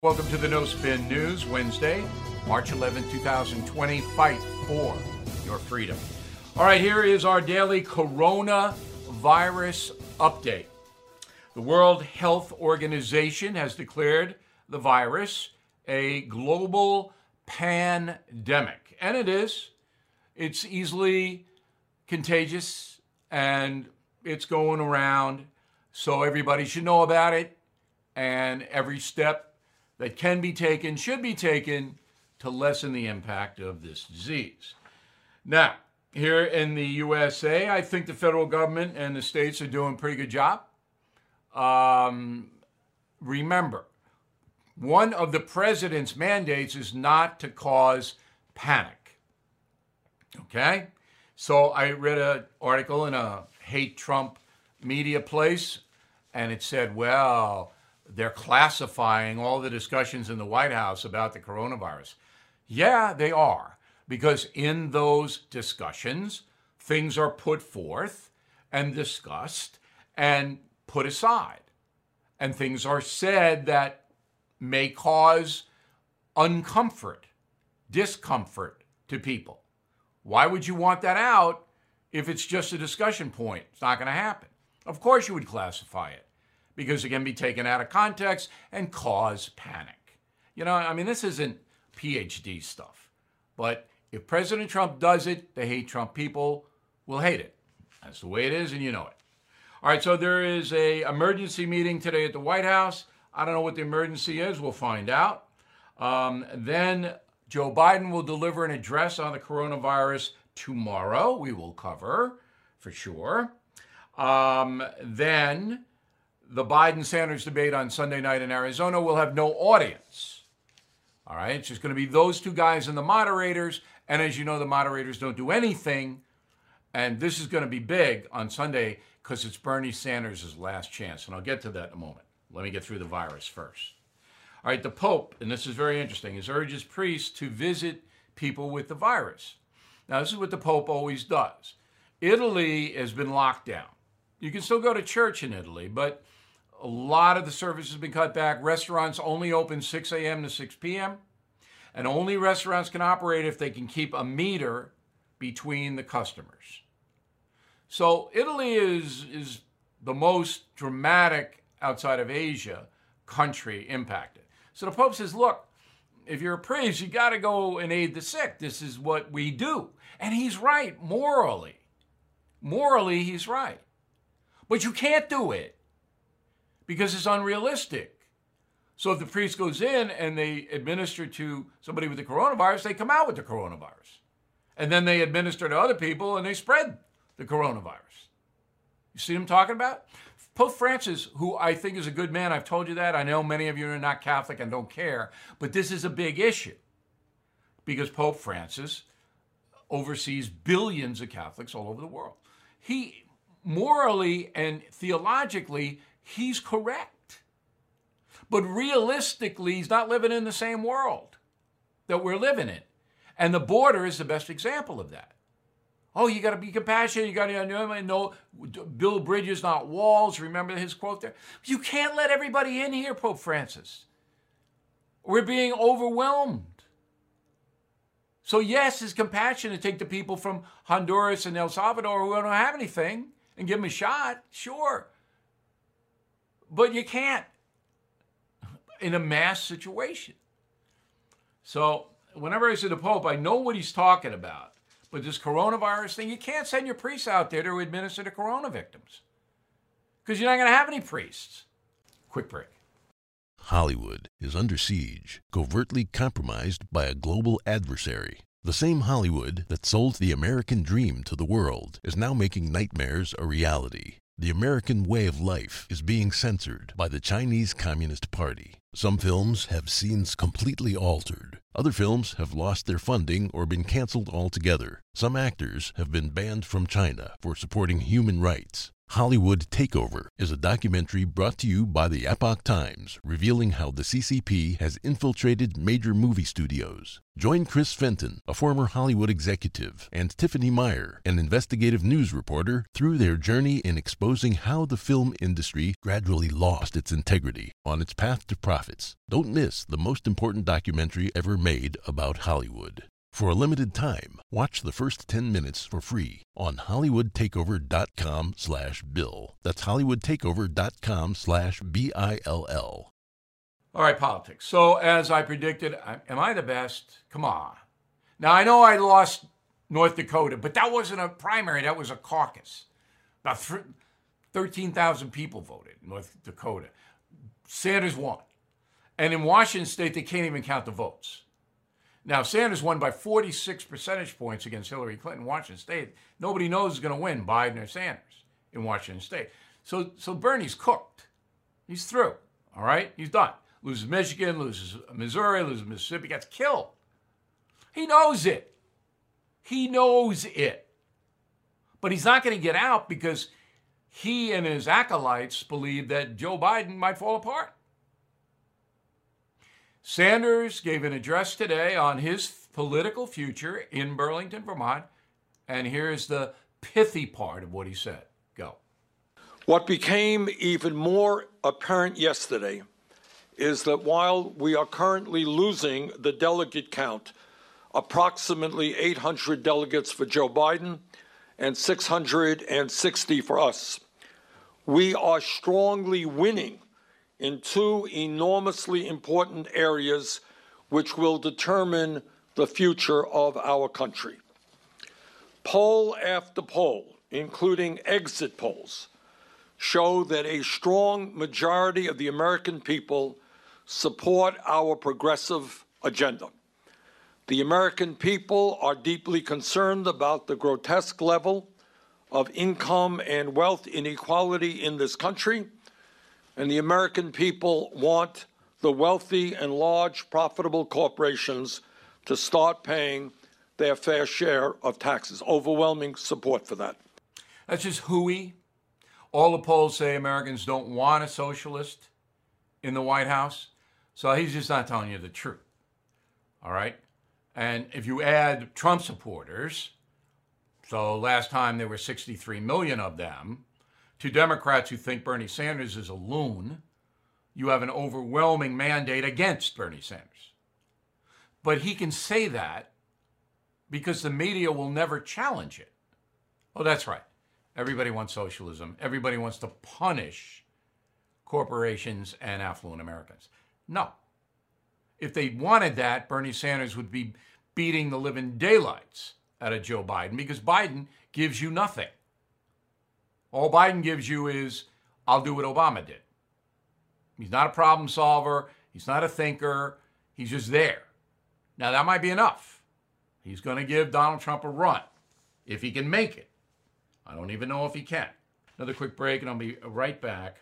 Welcome to the No Spin News, Wednesday, March 11, 2020. Fight for your freedom. All right, here is our daily coronavirus update. The World Health Organization has declared the virus a global pandemic. And it is. It's easily contagious and it's going around. So everybody should know about it. And every step that can be taken should be taken to lessen the impact of this disease. Now, here in the USA, I think the federal government and the states are doing a pretty good job. Remember, one of the president's mandates is not to cause panic. Okay? So I read an article in a hate Trump media place, and it said, well, they're classifying all the discussions in the White House about the coronavirus. Yeah, they are, because in those discussions, things are put forth and discussed and put aside. And things are said that may cause discomfort to people. Why would you want that out if it's just a discussion point? It's not going to happen. Of course you would classify it, because it can be taken out of context and cause panic. You know, I mean, this isn't PhD stuff. But if President Trump does it, the hate Trump people will hate it. That's the way it is, and you know it. All right, so there is an emergency meeting today at the White House. I don't know what the emergency is. We'll find out. Then Joe Biden will deliver an address on the coronavirus tomorrow. We will cover for sure. Then the Biden-Sanders debate on Sunday night in Arizona will have no audience. All right, it's just going to be those two guys and the moderators. And as you know, the moderators don't do anything. And this is going to be big on Sunday because it's Bernie Sanders' last chance. And I'll get to that in a moment. Let me get through the virus first. All right, the Pope, and this is very interesting, has urged priests to visit people with the virus. Now, this is what the Pope always does. Italy has been locked down. You can still go to church in Italy, but a lot of the service has been cut back. Restaurants only open 6 a.m. to 6 p.m. And only restaurants can operate if they can keep a meter between the customers. So Italy is the most dramatic outside of Asia country impacted. So the Pope says, look, if you're a priest, you got to go and aid the sick. This is what we do. And he's right, morally. Morally, he's right. But you can't do it because it's unrealistic. So if the priest goes in and they administer to somebody with the coronavirus, they come out with the coronavirus. And then they administer to other people and they spread the coronavirus. You see what I'm talking about? Pope Francis, who I think is a good man, I've told you that. I know many of you are not Catholic and don't care, but this is a big issue because Pope Francis oversees billions of Catholics all over the world. He, morally and theologically, he's correct. But realistically, he's not living in the same world that we're living in. And the border is the best example of that. Oh, you got to be compassionate. You got to know, build bridges, not walls. Remember his quote there? You can't let everybody in here, Pope Francis. We're being overwhelmed. So yes, it's compassion to take the people from Honduras and El Salvador who don't have anything and give them a shot, sure. But you can't in a mass situation. So whenever I say the Pope, I know what he's talking about. But this coronavirus thing, you can't send your priests out there to administer to corona victims because you're not going to have any priests. Quick break. Hollywood is under siege, covertly compromised by a global adversary. The same Hollywood that sold the American dream to the world is now making nightmares a reality. The American way of life is being censored by the Chinese Communist Party. Some films have scenes completely altered. Other films have lost their funding or been canceled altogether. Some actors have been banned from China for supporting human rights. Hollywood Takeover is a documentary brought to you by the Epoch Times, revealing how the CCP has infiltrated major movie studios. Join Chris Fenton, a former Hollywood executive, and Tiffany Meyer, an investigative news reporter, through their journey in exposing how the film industry gradually lost its integrity on its path to profits. Don't miss the most important documentary ever made about Hollywood. For a limited time, watch the first 10 minutes for free on HollywoodTakeover.com/Bill. That's HollywoodTakeover.com/BILL. All right, politics. So, as I predicted, am I the best? Come on. Now, I know I lost North Dakota, but that wasn't a primary. That was a caucus. About 13,000 people voted in North Dakota. Sanders won. And in Washington State, they can't even count the votes. Now, Sanders won by 46 percentage points against Hillary Clinton in Washington State. Nobody knows who's going to win, Biden or Sanders, in Washington State. So Bernie's cooked. He's through, all right? He's done. Loses Michigan, loses Missouri, loses Mississippi, gets killed. He knows it. He knows it. But he's not going to get out because he and his acolytes believe that Joe Biden might fall apart. Sanders gave an address today on his political future in Burlington, Vermont, and here's the pithy part of what he said. Go. What became even more apparent yesterday is that while we are currently losing the delegate count, approximately 800 delegates for Joe Biden and 660 for us, we are strongly winning in two enormously important areas which will determine the future of our country. Poll after poll, including exit polls, show that a strong majority of the American people support our progressive agenda. The American people are deeply concerned about the grotesque level of income and wealth inequality in this country, and the American people want the wealthy and large profitable corporations to start paying their fair share of taxes. Overwhelming support for that. That's just hooey. All the polls say Americans don't want a socialist in the White House. So he's just not telling you the truth. All right? And if you add Trump supporters, so last time there were 63 million of them, to Democrats who think Bernie Sanders is a loon, you have an overwhelming mandate against Bernie Sanders. But he can say that because the media will never challenge it. Oh, that's right. Everybody wants socialism. Everybody wants to punish corporations and affluent Americans. No. If they wanted that, Bernie Sanders would be beating the living daylights out of Joe Biden because Biden gives you nothing. All Biden gives you is, I'll do what Obama did. He's not a problem solver. He's not a thinker. He's just there. Now, that might be enough. He's going to give Donald Trump a run if he can make it. I don't even know if he can. Another quick break, and I'll be right back.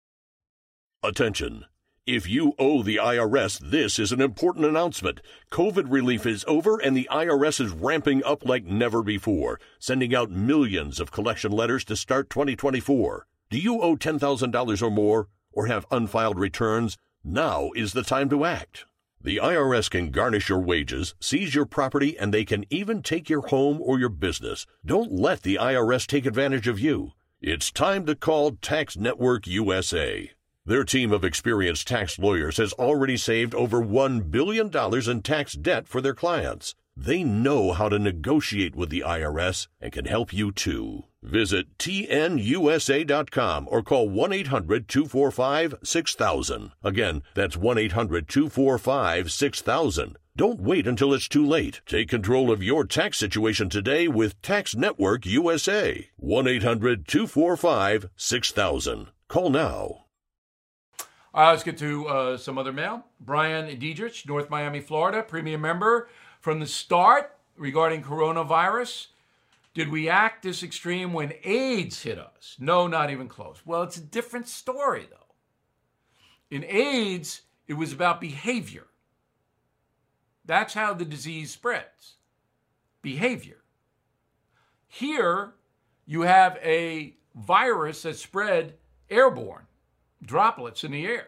Attention. If you owe the IRS, this is an important announcement. COVID relief is over and the IRS is ramping up like never before, sending out millions of collection letters to start 2024. Do you owe $10,000 or more or have unfiled returns? Now is the time to act. The IRS can garnish your wages, seize your property, and they can even take your home or your business. Don't let the IRS take advantage of you. It's time to call Tax Network USA. Their team of experienced tax lawyers has already saved over $1 billion in tax debt for their clients. They know how to negotiate with the IRS and can help you too. Visit tnusa.com or call 1-800-245-6000. Again, that's 1-800-245-6000. Don't wait until it's too late. Take control of your tax situation today with Tax Network USA. 1-800-245-6000. Call now. Let's get to some other mail. Brian Diedrich, North Miami, Florida, premium member. From the start, regarding coronavirus, did we act this extreme when AIDS hit us? No, not even close. Well, it's a different story, though. In AIDS, it was about behavior. That's how the disease spreads. Behavior. Here, you have a virus that spread airborne, droplets in the air.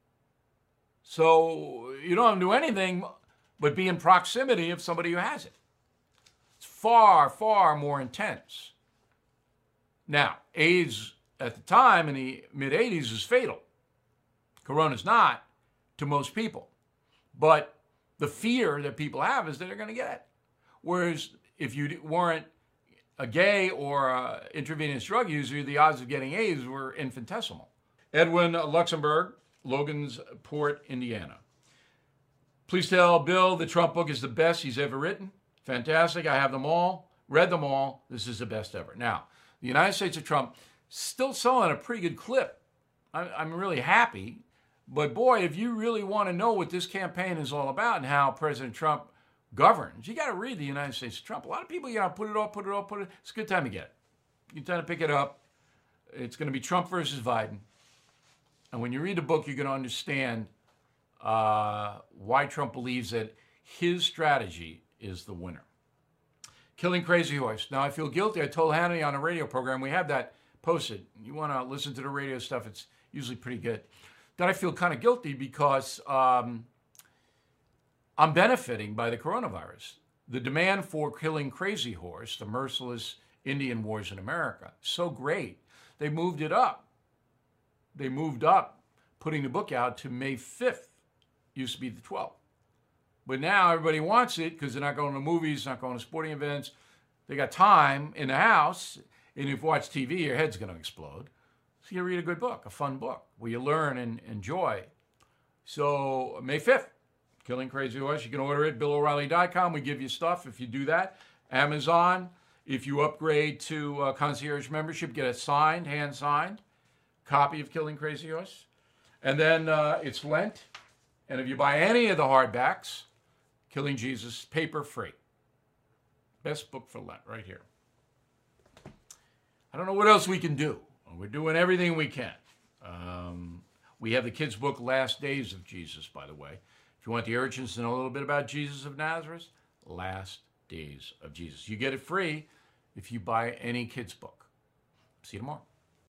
So you don't have to do anything but be in proximity of somebody who has it. It's far, far more intense. Now, AIDS at the time in the mid-'80s was fatal. Corona's not to most people. But the fear that people have is that they're going to get it. Whereas if you weren't a gay or a intravenous drug user, the odds of getting AIDS were infinitesimal. Edwin Luxembourg, Logansport, Indiana. Please tell Bill the Trump book is the best he's ever written. Fantastic. I have them all, read them all. This is the best ever. Now, the United States of Trump still selling a pretty good clip. I'm really happy. But boy, if you really want to know what this campaign is all about and how President Trump governs, you got to read the United States of Trump. A lot of people, put it off. It's a good time to get it. Good time to pick it up. It's going to be Trump versus Biden. And when you read the book, you're going to understand why Trump believes that his strategy is the winner. Killing Crazy Horse. Now, I feel guilty. I told Hannity on a radio program, we have that posted. You want to listen to the radio stuff, it's usually pretty good. That I feel kind of guilty because I'm benefiting by the coronavirus. The demand for Killing Crazy Horse, the merciless Indian wars in America, so great. They moved it up. They moved up, putting the book out to May 5th. Used to be the 12th. But now everybody wants it because they're not going to movies, not going to sporting events. They got time in the house, and if you watch TV, your head's going to explode. So you read a good book, a fun book, where you learn and enjoy. So May 5th, Killing Crazy Horse. You can order it, BillO'Reilly.com. We give you stuff if you do that. Amazon, if you upgrade to concierge membership, get a signed, hand-signed copy of Killing Crazy Horse. And then it's Lent. And if you buy any of the hardbacks, Killing Jesus, paper free. Best book for Lent, right here. I don't know what else we can do. We're doing everything we can. We have the kids' book, Last Days of Jesus, by the way. If you want the urchins to know a little bit about Jesus of Nazareth, Last Days of Jesus. You get it free if you buy any kids' book. See you tomorrow.